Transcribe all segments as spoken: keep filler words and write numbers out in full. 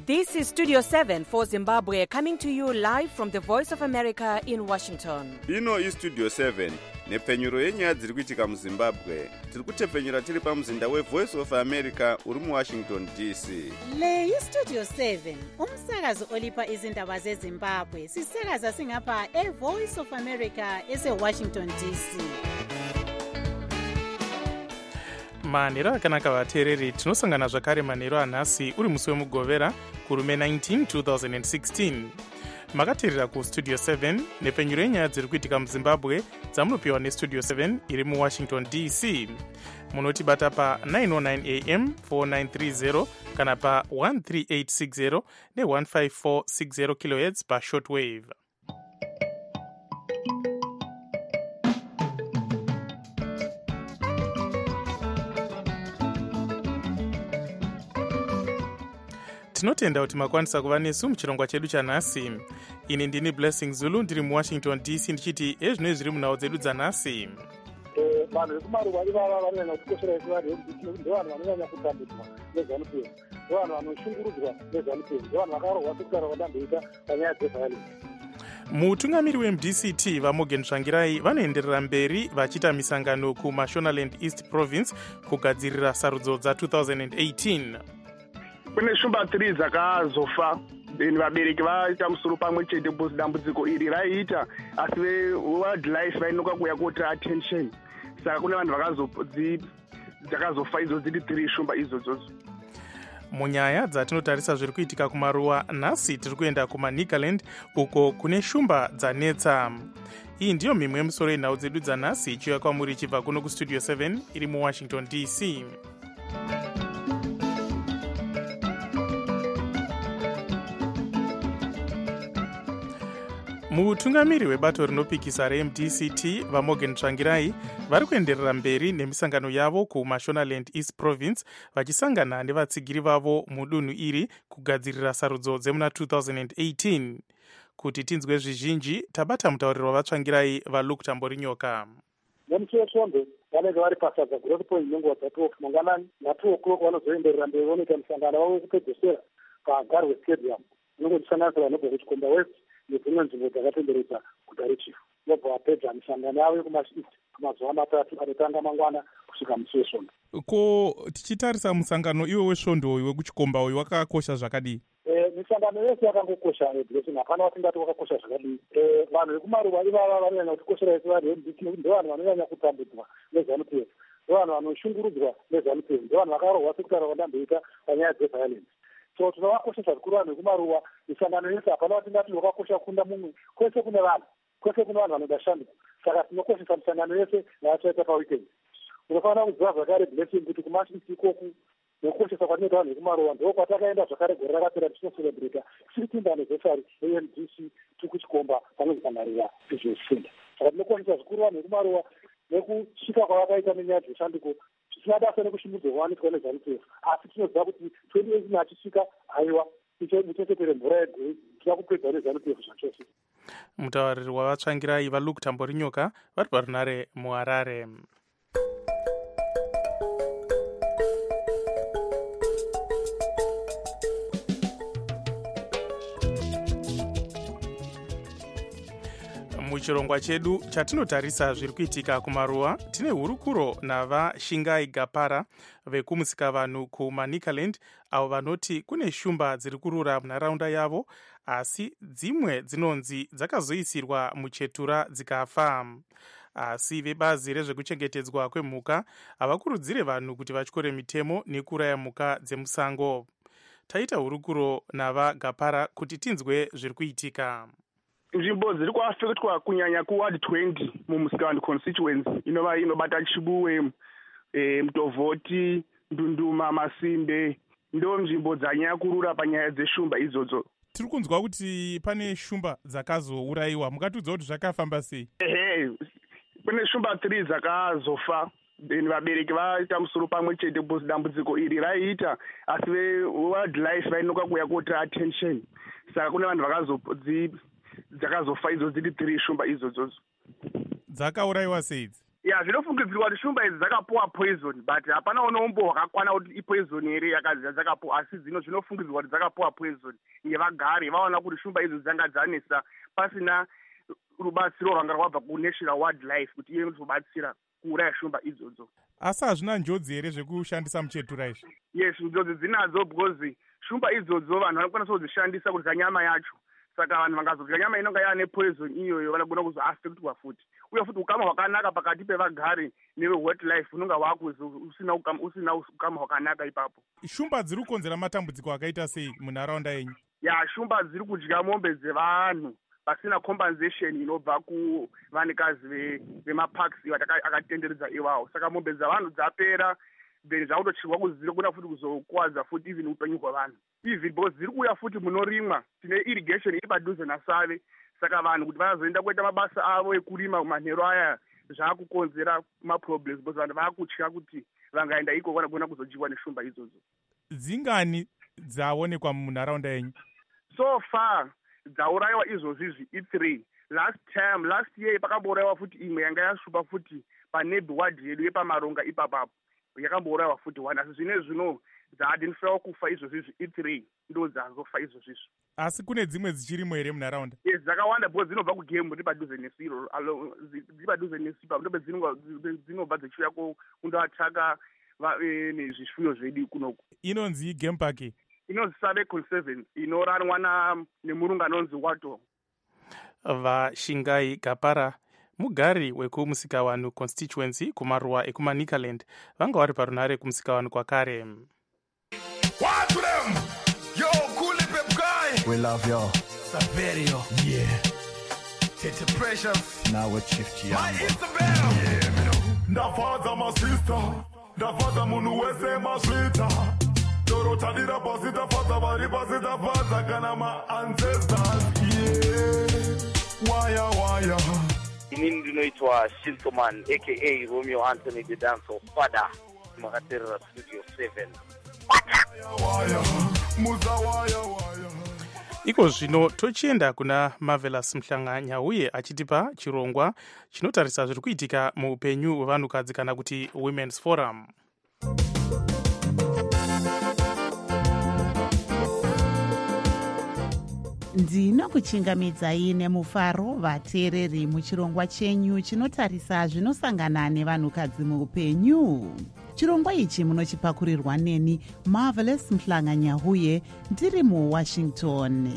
This is Studio seven for Zimbabwe, coming to you live from the Voice of America in Washington. Ino is Studio seven, nepfenyuro yenyaya dziri kuitika muZimbabwe. Tiri kutepfenyura tiri pamuzinda weVoice of America uri muWashington D C. Le iStudio seven, umsakazo olipa izindaba zeZimbabwe. Sisakaza singapha eVoice of America eseWashington D C. manhero akanaka vateereri, tinosangana zvakare manhero anhasi uri musi wemugovera kurume nineteen two thousand sixteen. makateerera kustudio seven nepfenyuro yenyaya dziri kuitika muzimbabwe dzamunopiwa nestudio seven iri muwashington D C. munotibata pa nine oh nine A M four nine three zero kana pa one three eight six zero ne one five four six zero kilohertz pa shortwave. tinotenda kuti makwanisa kuva nesu muchirongwa chedu chanhasi. ini ndini Blessing Zulu ndiri muwashington D C ndichiti ezvinoi zviri munhau dzedu dzanhasi. vanhu vekumaruva ivava vanonyanya kutikoshera echivari ndevanhu vanonyanya kutambudzwa nezvanupenyu, ndevanhu vanoshungurudzwa nezvanupenyu, ndevanhu vakarohwa sekutara vadamboita panyaya dzeviolence. mutungamiri weM D C T vaMorgan Tsvangirai vanoenderera mberi vachiita misangano kuMashonaland East Province kugadzirira sarudzo dza two thousand eighteen. kune shumba three dzakazofa, then vabereki vaita musoro pamwe chete because dambudziko iri raiita, asi wildlife vainoka kuuya kuti attention, saka kune vanhu dzakazofa idzo dziri three shumba izodzodzo. munyaya dzatinotarisa zviri kuitika kumaruwa nhasi tiri kuenda kumaNicaland uko kune shumba dzanetsa. iyi ndiyo mimwe yemusoro yenhau dzedu dzanhasi ichiuya kwamuri ichibva kuno kustudio seven iri muwashington D C. mutungamiri webato rinopikisa reM D C T vaMorgan Tsvangirai vari kuenderera mberi nemisangano yavo kuMashonaland East Province vachisangana nevatsigiri vavo mudunhu iri kugadzirira sarudzo dzemuna two thousand eighteen. kuti tinzwe zvizhinji tabata mutauriri wavatsvangirai vaLuke Tamborinyoka. nemusi wesvondo vanenge vari pasadza guru point nenguva dzatwo mangwanani na-two o'clock vanozoenderera mberi vanoita musangano wavo wekupedzisira paGarwe Stadium unenge uchisanganisira vanobva kuchikomba West nedzimwe nzvimbo dzakatenderedza guta rechifu. vobva vapedza misangano yavo yekumaeast kwamazuva matatu anotanga mangwana kusvika musi wesvondo. ko tichitarisa musangano iwe wesvondo uyu wekuchikomba uyu wakakosha zvakadii? misangano yese yakangokosha blessing, hapana watingati wakakosha zvakadii. vanhu vekumaruva ivava vanonyanya kutikoshera echivari ndevanhu vanonyanya kutambudzwa nezvanupenyu, ndevanhu vanoshungurudzwa nezvanupenyu, ndevanhu vakarohwa sekutara vadamboita panyaya dzeviolence. so tinovakoshesa zvikuru vanhu vekumaruva. misangano yese hapana watingati wakakosha kukunda mumwe, kwese kune vanhu, kwese kune vanhu vanoda shanduka, saka tinokoshesa misangano yese yavachaita paweekend. unofanira kuziva zvakare blessing kuti kumasvitsi ikoku nekukoshesa kwatinoita vanhu vekumaruva ndo kwatakaenda zvakare gore rakapera tichinoserebrata sixteenth anniversary yeM D C tiri kuchikomba panonzi pamaruva izvozvinda. saka tinokoshesa zvikuru vanhu vekumaruva nekusvika kwavakaita nenyaya dzeshanduko, zvisina basa nekushumbudzo kwavanoitwa nezvanup f, asi tinoziva kuti twenty eighteen achisvika haiwa muchechetere mvura yegoi tida kupedza nezvanup f zvachose. mutauriri wavatsvangirai vaLuke Tamborinyoka vari parunare muHarare. muchirongwa chedu chatinotarisa zviri kuitika kumaruwa tine hurukuro navaShingai Gapara vekumusikvanhu kumaNicaland avo vanoti kune shumba dziri kurura munharaunda yavo, asi dzimwe dzinonzi dzakazoisirwa muchetura dzikafa. asi vebazi rezvekuchengetedzwa kwemhuka havakurudzire vanhu kuti vatyore mitemo nekuraya mhuka dzemusango. taita hurukuro navaGapara kuti tinzwe zviri kuitika. nzvimbo dziri kuafektwa kunyanya kuward twenty mumusikvanhu constituency inova inobata Chibuwe, e, Mutovhoti, Ndunduma, Masimbe, ndo nzvimbo dzanyanya kurura panyaya dzeshumba idzodzo. tiri kunzwa kuti pane shumba dzakazourayiwa, mukatudza kuti zvakafamba sei? ehe kune shumba three dzakazofa, then vabereki vaita musoro pamwe chete because dambudziko iri raiita, asi wildlife vainoka kuuya kuti attention, saka kune vanhu vakazofa dzakazofa idzo dziri three shumba izodzodzo. dzakaurayiwa seidzi? ya zvinofungidzirwa kuti shumba idzi dzakapuwa poison but hapana unombo hwakakwana kuti ipoison here yakazi dzakapuwa, asi dzino zvinofungidzirwa kuti dzakapuwa poison ngevagari vaona kuti shumba idzi dzanga dzanesa pasina rubatsiro rwanga rwabva kunational wildlife kuti iye kuzobatsira kuuraya shumba idzodzo. Asi hazvina njodzi here zvekushandisa muchetura izvi? Yes, njodzi dzinadzo because shumba idzodzo vanhu vanokwanisa kudzishandisa kudya nyama yacho, saka vanhu vangazodya nyama inonga yaane poison iyoyo vanogona kuzoaffectwa futi, uye futi ukama hwakanaka pakati pevagari neve-wildlife unonga hwakuzi usina usina ukama hwakanaka ipapo. Shumba dziri kukonzera matambudziko akaita sei munharaunda yenyu? Ya, shumba dziri kudya mombe dzevanhu pasina compensation inobva kuvanikazi vemaparks akatenderedza iwawo, saka mombe dzavanhu dzapera then zvakutochirwa kuzira kuna futi kuzokuwadza futi even upenyu hwavanhu, even because dziri kuuya futi munorimwa tine irrigation iri padhuze naSave, saka vanhu kuti vazoenda kuita mabasa avo ekurima manhero aya zvaakukonzera maproblems because vanhu vaakutya kuti vangaenda iko vanogona kuzodyiwa neshumba idzodzo. Dzingani dzaonekwa munharaunda yenyu? So far dzaurayiwa izvozvizvi i-three. Last time, last year pakambourayiwa futi imwe yanga yashupa futi panebi ward yedu yepamaronga ipapapo yakambourayiwa futi one, asi zvine zvino dzaadinifira kufa izvozvizvi i-three ndo dzazofa izvozvizvi. Asi kune dzimwe dzichirimo here munharaunda? Yes, dzakawanda because dzinobva kugemu ri padhuze nesiro ri padhuze nesipa ndobe dzinobva dzichiuya kundoatsvaka nezvifuyo zvedu kunoku. Inonzi game park? Inonzi Save Conservancy inoranwa nemurungu anonzi Wato. VaShingai Gapara, mugari wekumusikavanhu constituency kumaruwa ekumanikaland, vanga vari parunhare kumusikavanu kwakare. What to them? Yo, cool pep guy. We love you. Saverio. Yeah. Tete Precious. Now with Chief Chiambo. My Isabel. Yeah, me know. Ndafaza my sister. Ndafaza munu wese maswita. Dorota dira pasita faza vari pasita faza kana ma ancestors. Yeah. Waya waya. Inini ndinoitwa Shintoman aka Romeo Anthony the Dance of Father. Makaterera Studio seven. Waya muza waya waya. Iko zvino tochienda kuna Marvelous Mhlanganya uye achitipa chirongwa chinotarisa zviri kuitika muupenyu hwevanhukadzi kana kuti Women's Forum. Ndinokuchingamidzai nemufaro vateereri muchirongwa chenyu chinotarisa zvinosangana nevanhukadzi muupenyu. Chirongwa ichi munochipakurirwa neni Marvelous Mhlanganya uye ndiri muWashington.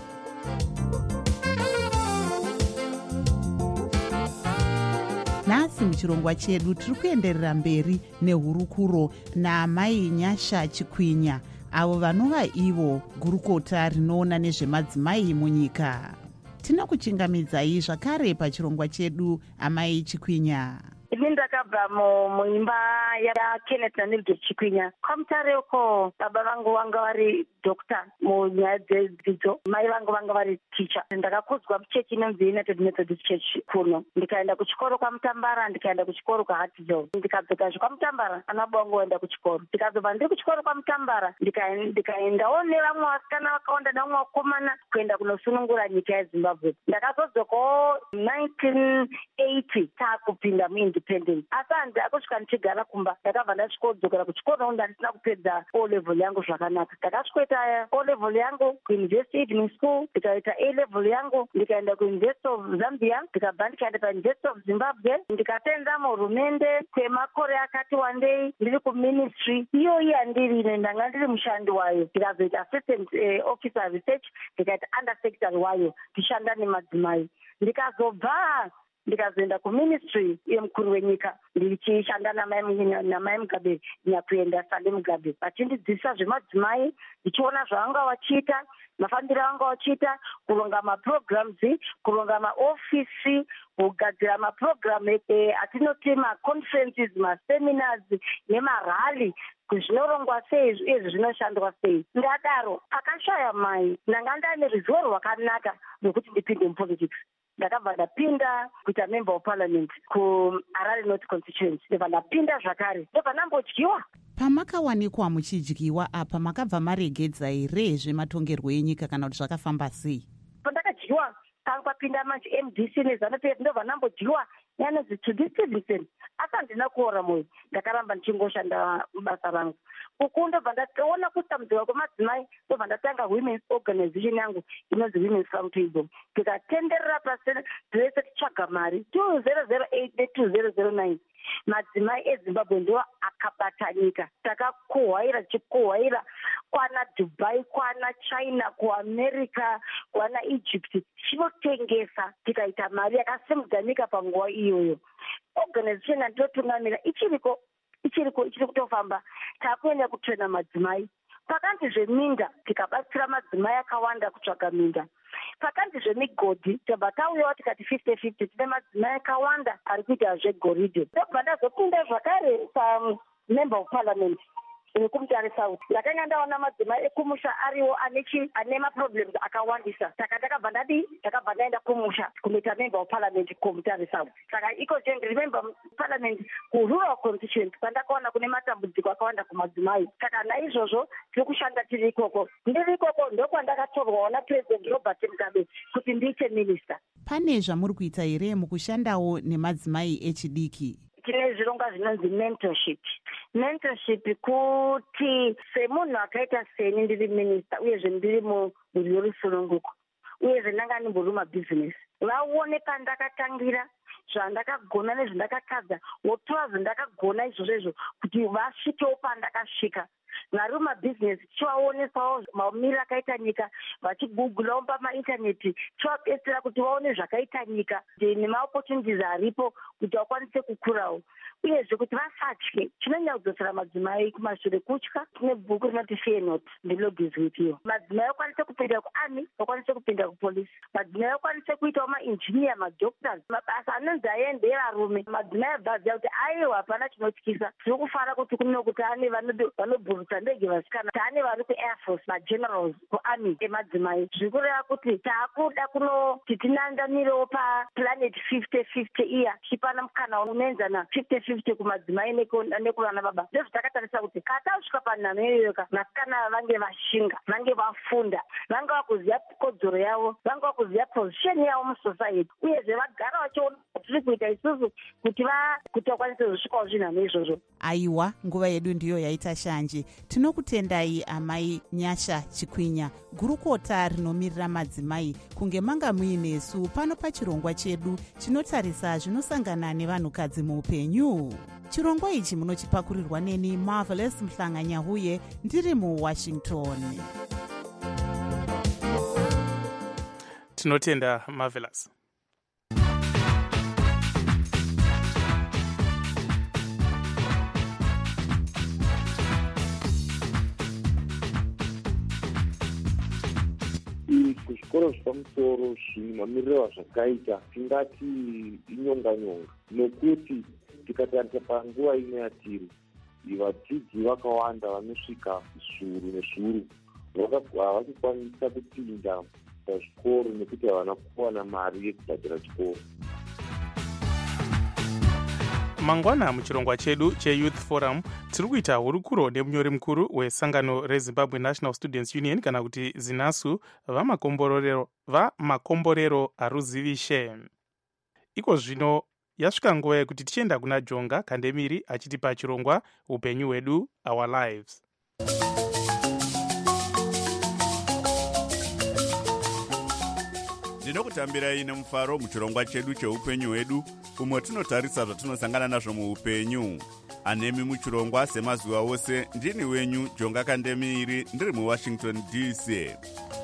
Nhasi muchirongwa chedu tiri kuenderera mberi nehurukuro naamai Nyasha Chikwinya, avo vanova ivo gurukota rinoona nezvemadzimai munyika. Tinokuchingamidzai zvakare pachirongwa chedu, amai Chikwinya. Ini ndakabva muimba yaKenneth naMildred Chikwinya. Kwamutare uko baba vangu vanga vari doctor munyaya dzedzidzo, mai vangu vanga vari teacher. Ndakakudzwa muchechi inonzi United Methodist Church kuno. Ndikaenda kuchikoro kwaMutambara, ndikaenda kuchikoro kwaHartfield. Ndikadzokazve kwaMutambara ana bongo waenda kuchikoro. Ndikazobva ndiri kuchikoro kwaMutambara ndikaendawo nevamwe vasikana vakawanda nevamwe vakomana kuenda kunosunungura nyika yeZimbabwe. Ndakazodzokawo nineteen eighty taakupinda muindependence. Asi handi akusvika ndichigara kumba, ndakabva ndasvikodzokera kuchikoro ndandisina kupedza O level yangu zvakanaka. Ndakasvikoita O level yangu kuUniversity Evening School, ndikaita A level yangu ndikaenda kuUniversity of Zambia, ndikabva ndikaenda paUniversity of Zimbabwe, ndikatenda muhurumende kwemakore akati wandei ndiri kuministry iyoyi yandiri ine ndanga ndiri mushandi wayo. Ndikazoita assistant uh, officer research, ndikaita undersecretary wayo ndishanda nemadzimai. Ndikazobva ndikazoenda kuministry yemukuru wenyika ndichishanda namai Mugabe nyakuenda Sande Mugabe vachindidzidzisa zvemadzimai, ndichiona zvavanga vachiita, mafambiro avanga vachiita, kuronga maprograms, kuronga maofisi, kugadzira maprogram atinoti maconferences, maseminars nemarali zvinorongwa sei izvi zvinoshandwa sei. Ndadaro akashaya mai ndanga ndaane ruzivo rwakanaka rwekuti ndipinde mupolitics. Ndakabva ndapinda kuita member of parliament kuHarare North constituency. Ndabva ndapinda zvakare, ndobva ndambodyiwa. Pamakawanikwa muchidyiwa apa makabva maregedza here zvematongerwo enyika kana kuti zvakafamba sei? Pandakadyiwa panga papinda manje M D C neZANU-P F ndobva ndambodyiwa yanonzi Judy Stevenson. Asi handina kuora mwoyo, ndakaramba ndichingoshanda basa rangu. Uku ndobva ndakaona kutambudzika kwemadzimai, ndobva ndatanga women's organization yangu inonzi Women's Farm Table. Tikatenderera pasi dzese tichaga mari two thousand eight ne two thousand nine. Madzimai eZimbabwe ndo akabata nyika. Takakuhwaira chikuhwaira kwana Dubai, kwana China, kuAmerica, kwana Egypt. Chinotengesa tikaita mari yakasimudza nyika panguva iyoyo. Organization yandotungamira ichiriko ichiriko ichiri kutofamba. Takuenda kutrena madzimai. Pakanzi zveminda tikabatsira madzimai akawanda kutsvaga minda. Pakanzi zvemigodhi tabva tauyawo tikati fifty fifty tine madzimai akawanda ari kuita zvegoridhe. Ndobva ndazopinda zvakare pamember of parliament kumutare south. Ndakanga ndaona madzimai ekumusha ariwo ane maproblems akawandisa. Saka ndakabva ndadi ndakabva ndaenda kumusha kunoita member of parliament kumutare south. Saka iko je ndiri member of parliament kurural constituency kwandakaona kune matambudziko akawanda kumadzimai. Saka naizvozvo tiri kushanda tiri ikoko. Ndiri ikoko ndokwandakatorwawo napresident Robert Mugabe kuti ndiite minister. Pane zvamuri kuita here mukushandawo nemadzimai echidiki? Tine zvirongwa zvinonzi mentorship. Mentorship kuti semunhu akaita seni ndiri minister uyezve ndiri murwi rusununguko uyezve ndanga ndimbori mabhizinesi, vaone pandakatangira, zvandakagona nezvandakatadza, wotora zvandakagona izvozvo izvo kuti vasvikewo pandakasvika. Vari mabhizinesi tichivaonesawo mamiriro akaita nyika, vachigugulawo pamaintaneti tichivabetsera kuti vaone zvakaita nyika nemaopportunities aripo kuti vakwanise kukurawo. Uyezve kuti vasatye, chinonyanya kudzosera madzimai kumashure kutya. Tine bhuku rinoti Fear Not, ndilogis with you. Madzimai vakwanise kupinda kuarmy, vakwanise kupinda kupolisi. Madzimai vakwanise kuitawo mainjiniya, madoctors, mabasa anonzi aende evarume. Madzimai abvaziva kuti aiwa hapana chinotyisa. Tiri kufara kuti kuno kuti ane vanobhurutsa ndege vasikana, taane vari kuair force, magenerals, kuarmy emadzimai. Zviri kureva kuti taakuda kunoti tinandamirewo paplanet fifty fifty iya chipana mukana unoenzana fifty fifty kumadzimai nekuvana baba. Ndozvitakatarisa kuti katasvika panhamo iyoyoka vasikana vange vashinga, vange vafunda, vange vakuziva kodzero yavo, vange vakuziva position yavo musociety, uyezve vagara vachiona tiri kuita isusu kuti vakwanise kuzosvikawo zvinhamo izvozvo. Aiwa, nguva yedu ndiyo yaita shanje. Tinokutendai amai Nyasha Chikwinya, gurukota rinomirira madzimai, kunge manga muinesu pano pachirongwa chedu chinotarisa zvinosangana nevanhukadzi muupenyu. Chirongwa ichi munochipakurirwa neni Marvelous Mhlanganyahuye ndiri muWashington. Tinotenda Marvelous. Kuzvikoro zvepamusoro mamiriro azvakaita tingati inyonga nyonga, nokuti tikatarisa panguva ino yatiri, vadzidzi vakawanda vanosvika zviuru nezviuru havachikwanisa kupinda pazvikoro nekuti havana kuwana mari yekubhadhira chikoro. Mangwana muchirongwa chedu cheYouth Forum tiri kuita hurukuro nemunyori mukuru wesangano reZimbabwe National Students Union kana kuti ZINASU vamakomborero vamakomborero haruzivishe. Iko zvino yasvika nguva yekuti tichienda kuna Jonga Kandemiri achitipa chirongwa upenyu hwedu, Our Lives. Ndinokutambirai nemufaro muchirongwa chedu cheupenyu hwedu, umwe tinotarisa zvatinosangana nazvo muupenyu. Anemi muchirongwa semazuva ose ndini wenyu Jonga Kandemiri ndiri muWashington D C.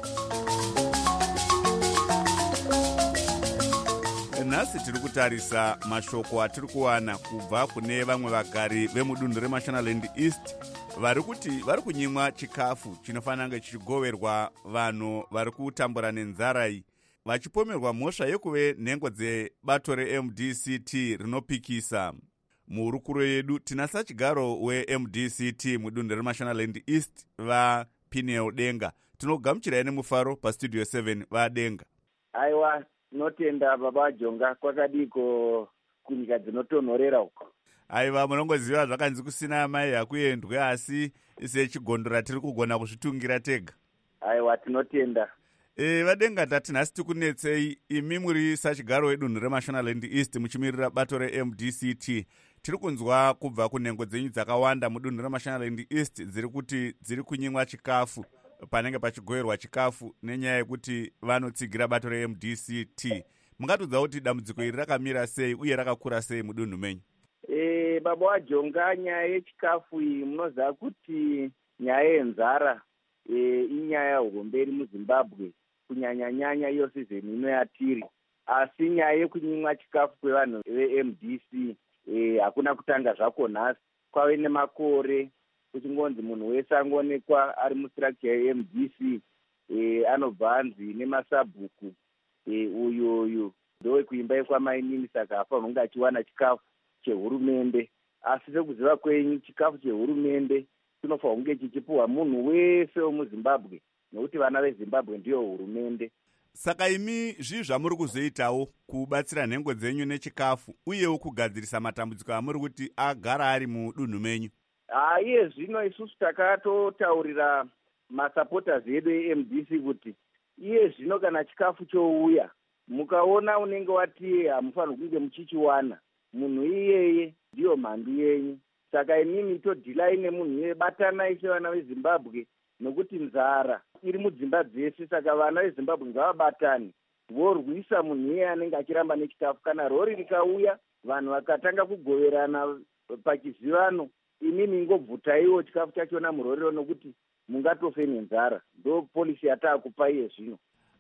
Nhasi tiri kutarisa mashoko atiri kuwana kubva kune vamwe vagari vemudunhu reMashonaland East vari kuti vari kunyimwa chikafu chinofanira kunge chichigoverwa vanhu vari kutambura nenzara iyi, vachipomerwa mhosva yekuve nhengo dzebato reM D C T rinopikisa. Muhurukuro yedu tina sachigaro weM D C T mudunhu reMashonaland East vaPineo Denga. Tinogamuchirai nemufaro pastudio seven vaDenga. Aiwa, tinotenda baba Jonga, kwakadiko kunyika dzinotonhorera uko. Aiwa, munongoziva zvakanzi kusina mai hakuyendwe, asi sechigondora tiri kugona kuzvitungira tega. Aiwa, tinotenda. E, vadenga tati nhasi tikunetsei imi muri sachigaro wedunhu remashonaland east muchimirira bato re-M D C T. Tiri kunzwa kubva kunhengo dzenyu dzakawanda mudunhu remashonaland east dziri kuti dziri kunyimwa chikafu panenge pachigoverwa chikafu nenyaya yekuti vanotsigira bato re-M D C T. Mungatudza kuti dambudziko iri rakamira sei uye rakakura sei mudunhu menyu? E, baba waJonga, nyaya yechikafu iyi munoziva kuti nyaya yenzara e, inyaya homberi muZimbabwe kunyanya-nyanya iyo sizeni ino yatiri. Asi nyaya yekunyimwa chikafu kwevanhu ve-M D C e, hakuna kutanga zvako nhasi. Kwave nemakore kuchingonzi munhu wese angoonekwa ari mustructure ye-M D C e, anobva anzi nemasabhuku e, uyu uyu ndowekuimba yekwamainini, saka hafanira kunge achiwana chikafu chehurumende. Asi sekuziva kwenyu chikafu chehurumende chinofanira kunge chichipuhwa munhu wese wemuZimbabwe, nokuti vana veZimbabwe ndiyo hurumende. Saka imi zvii zvamuri kuzoitawo kubatsira nhengo dzenyu nechikafu uyewo kugadzirisa matambudziko amuri kuti agara ari mudunhu menyu? Ah, iye zvino isusu takatotaurira masupporters edu e-M D C kuti iye zvino kana chikafu chouya mukaona unenge wati hamufaniri kunge muchichiwana, munhu iyeye ndiyo mhandu yenyu. Saka imimi todhilai nemunhu iyeye, batanai sevana veZimbabwe, nokuti nzara iri mudzimba dzese. Saka vana veZimbabwe ngavabatane vorwisa munhu iyeye anenge achiramba nechikafu. Kana rori rikauya vanhu vakatanga kugoverana pachizivano, imimi ngobvutaiwo chikafu chachona murorero, nokuti mungatofe nenzara. Ndo polisi yataakupa iye zvino.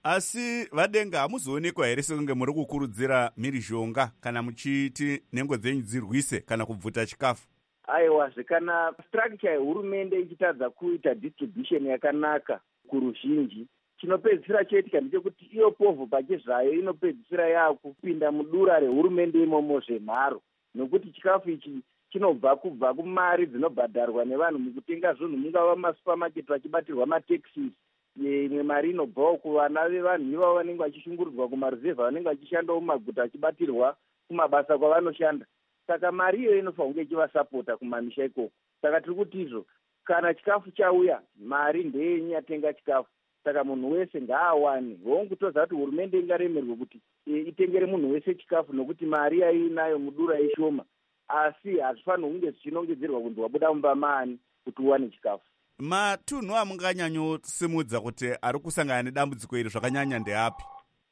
Asi vadenga, hamuzoonekwa here sekunge muri kukurudzira mhirizhonga kana muchiti nhengo dzenyu dzirwise kana kubvuta chikafu? Aiwa, zvikana structure yehurumende ichitadza kuita distribution yakanaka kuruzhinji, chinopedzisira choitika ndechekuti iyo povho pachezvayo inopedzisira yaakupinda mudura rehurumende imomo zvenharo, nokuti chikafu ichi chinobva kubva kumari dzinobhadharwa nevanhu mukutenga zvinhu, mungava masupamaketi vachibatirwa mataxis. Imwe mari inobvawo kuvana vevanhu ivavo vanenge vachishungurudzwa kumaruzevha, vanenge vachishandawo mumaguta vachibatirwa kumabasa kwavanoshanda. Saka mari iyo inofanira kunge ichivasapota kumamisha ikoko. Saka tiri kuti izvo, kana chikafu chauya mari ndeyenyu yatenga chikafu. Saka munhu wese ngaawane. Hongutoza kuti hurumende ingaremerwe kuti e, itengere munhu wese chikafu, nokuti mari yainayo mudura ishoma. Asi hazvifanira kunge zvichinongedzerwa kunzi wabuda mumba maani kuti uwane chikafu. Matunhu amunganyanyosimudza kuti ari kusangana nedambudziko iri zvakanyanya ndeapi?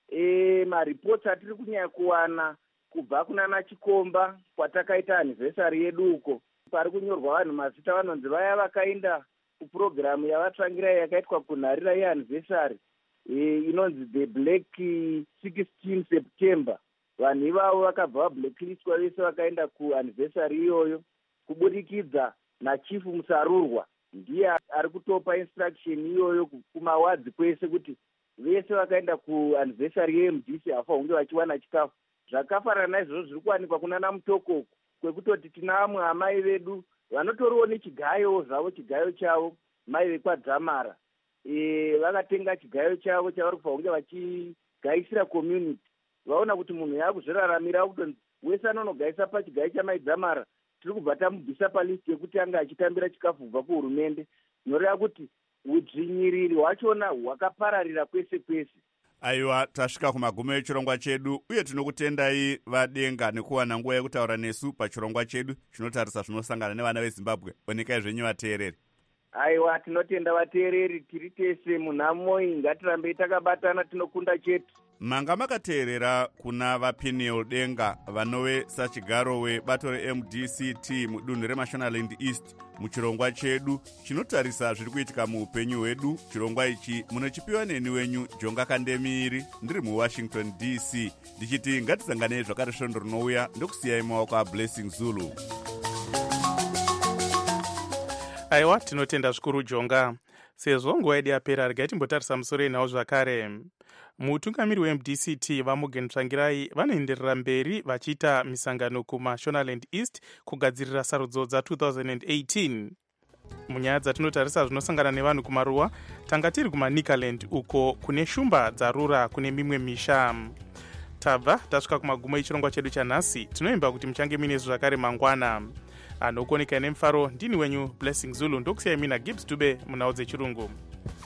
E, maripoti atiri kunyanya kuwana kubva kunana Chikomba kwatakaita anniversary yedu uko, pari kunyorwa vanhu mazita vanonzi vaya vakaenda kupurogiramu yavatsvangirai yakaitwa kunharira yeanniversary e, inonzi the black sixteen September. Vanhu ivavo vakabva vablacklistwa vese vakaenda kuanniversary iyoyo kubudikidza nachifu Musarurwa. Ndiye ari kutopa instruction iyoyo kumawadzi kwese kuti vese vakaenda kuanniversary ye-M D C hafa hunge vachiwana chikafu. Zvakafanana naizvozvo zviri kuwanikwa kunana Mutokoko, kwekutoti tina amwe amai vedu vanotoriwo nechigayo zvavo, chigayo chavo, mai vekwadzamara e, vakatenga chigayo chavo chavari kufa hunge vachigaisira community. Vaona kuti munhu yaakuzviraramira kutonzi wese anonogaisa pachigayo chamaidzamara, tiri kubva tamubvisa palisti yekuti anga achitambira chikafu kubva kuhurumende. Zvinoreva kuti udzvinyiriri hwachona hwakapararira kwese kwese. Aiwa, tasvika kumagumo echirongwa chedu uye tinokutendai vadenga nekuwana nguva yekutaura nesu pachirongwa chedu chinotarisa zvinosangana nevana veZimbabwe. Onekai zvenyu vateereri. Aiwa, tinotenda vateereri, tiri tese munhamoi, ngatirambei takabatana, tinokunda chetu. Manga makateerera kuna vaPeniel Denga vanove sachigaro webato re-M D C T mudunhu remashonaland east muchirongwa chedu chinotarisa zviri kuitika muupenyu hwedu. Chirongwa ichi munochipiwa neni wenyu Jonga Kandemiri, ndiri muWashington D C, ndichiti ngatisanganei zvakare svondo rinouya ndokusiyai maoko aBlessing Zulu. Aiwa, tinotenda zvikuru Jonga. Sezvo nguva yedu yapera, regai timbotarisa musoro enhau zvakare. Mutungamiri we-M D C T vaMorgan Tsvangirai vanoenderera mberi vachiita misangano kumashonaland east kugadzirira sarudzo dza two thousand eighteen. Munyaya dzatinotarisa zvinosangana nevanhu kumaruwa, tanga tiri kumaNicaland uko kune shumba dzarura kune mimwe misha. Tabva tasvika kumagumo echirongwa chedu chanhasi, tinoimba kuti muchange mine zvakare mangwana. Anokuoneka nemufaro ndini wenyu Blessing Zulu, ndokusiyai mina Gibbs Dube munhau dzechirungu.